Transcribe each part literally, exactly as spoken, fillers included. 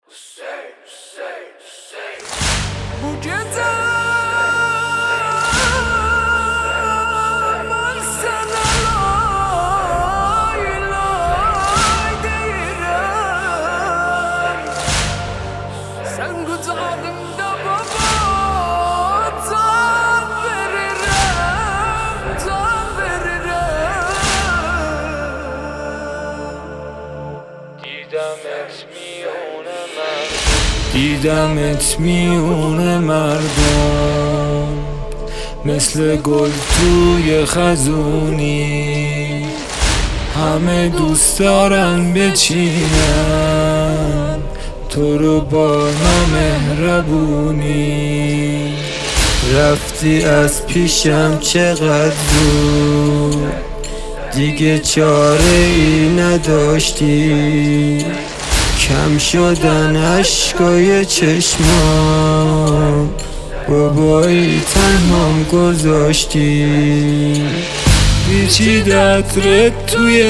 Bu gece ben sana lay lay deyirəm. Sen kucağımda baba can verirəm, can verirəm. Didem etmiyorum دیدم میونه مردم مثل گل توی خزونی، همه دوست دارن بچینن تو رو با نامهربونی. رفتی از پیشم چقدر زود، دیگه چاره ای نداشتی، کم شدن عشقای چشمام، بابایی تنهام گذاشتی. پیچید عطرت توی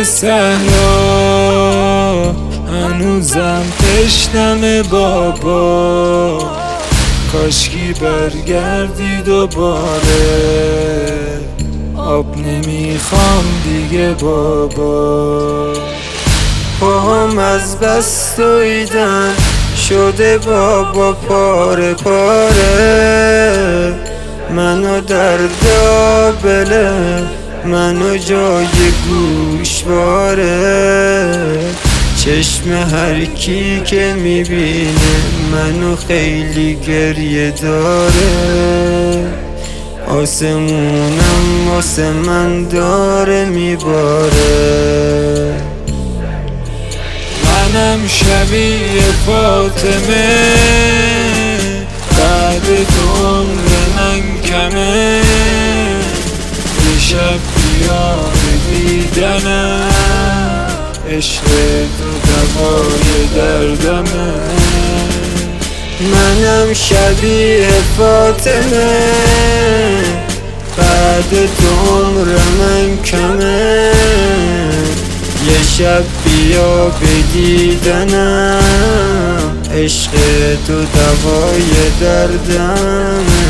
صحرا، هنوزم تشنمه بابا، کاشکی برگردی دوباره، آب نمیخوام دیگه بابا. پاهم از بس دویدن شده بابا پاره پاره، منو در دابله منو جای گوشواره. چشم هر کی که میبینه منو خیلی گریه داره، آسمونم واسه من داره میباره. منم شبیه فاطمه، بعد تو عمر من کمه، یه شب بیا دیدنم، عشق تو دوای دردمه. منم شبیه فاطمه، بعد تو عمر من کمه، یه شب بیا بدیدنم، عشق تو دوای دردمه.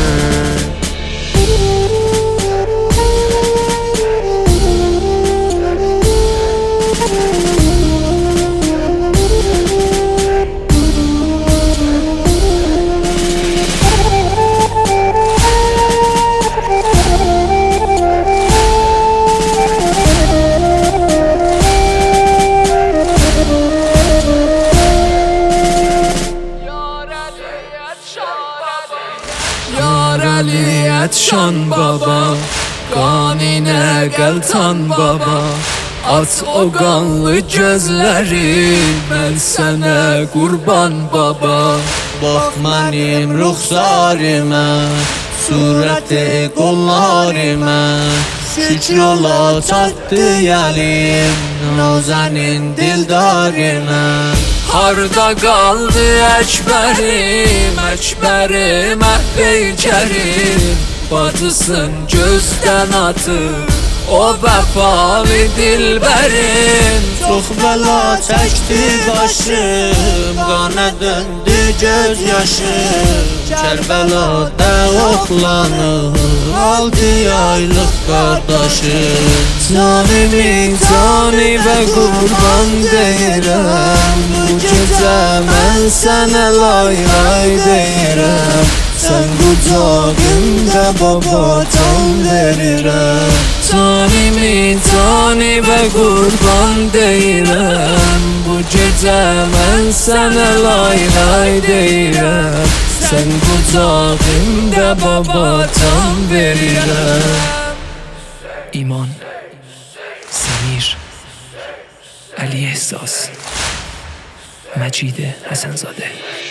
Şan baba, kanine geltan baba, at o kanlı gözlerin, ben sana kurban baba. Bak benim ruhsarıma, sureti kollarıma, şükrola çattı yelim, nazenin dildarıma. Harda kaldı ekberim, ekberim ehbeykerim, bacısın gözden atıb o vəfalı dilbərim. Çox bəla çəkdi başım, qana döndü göz yaşım, Kərbəlada oxlanıb altı aylıq qardaşım. Canimin cani və qurban deyirəm, bu gecə mən sənə lay lay deyirəm. Sen kucağımda baba can verirəm, canimin cani və qurban deyirəm, bu gecə mən sənə lay lay deyirəm. Sen kucağımda baba can verirəm. ایمان، سمیر، علی احساس، مجید حسنزاده.